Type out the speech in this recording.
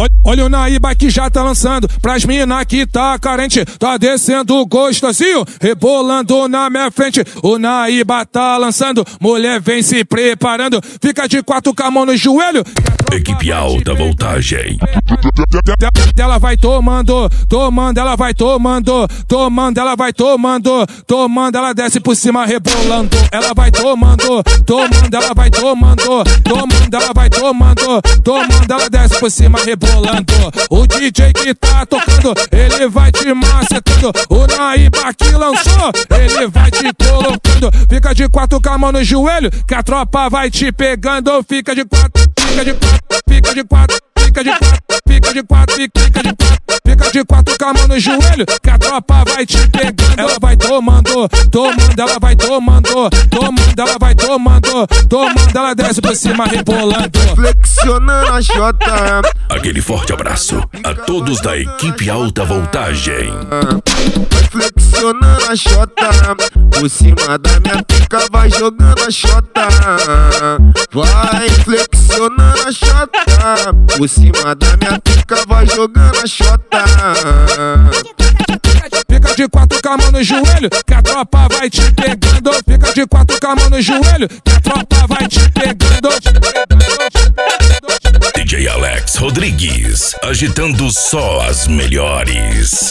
Olha o Naíba que já tá lançando pras mina que tá carente. Tá descendo gostosinho, rebolando na minha frente. O Naíba tá lançando, mulher vem se preparando. Fica de quatro com a mão no joelho. Equipe Alta Voltagem. Ela vai tomando, ela vai tomando, ela vai tomando, ela desce por cima rebolando. Ela vai tomando, ela vai tomando, ela vai tomando, ela desce por cima rebolando. O DJ que tá tocando, ele vai te macetando. O Naíba que lançou, ele vai te colocando. Fica de quatro com a mão no joelho, que a tropa vai te pegando. Fica de quatro, fica de quatro, fica de quatro, fica de quatro, fica de quatro, fica de quatro. Fica de quatro com a mão no joelho, que a tropa vai te pegando. Ela vai tomando, ela vai tomando, ela vai tomando, ela desce por cima rebolando. Flexionando a chota. Aquele forte abraço a todos da Equipe Alta Voltagem. Vai flexionando a chota. Por cima da minha pica vai jogando a chota. Vai flexionando a chota. Por cima da minha pica vai jogando a chota. Fica de quatro com a mão no joelho, que a tropa vai te pegando. Fica de quatro com a mão no joelho, que a tropa vai te pegando. DJ Alex Rodrigues, agitando só as melhores.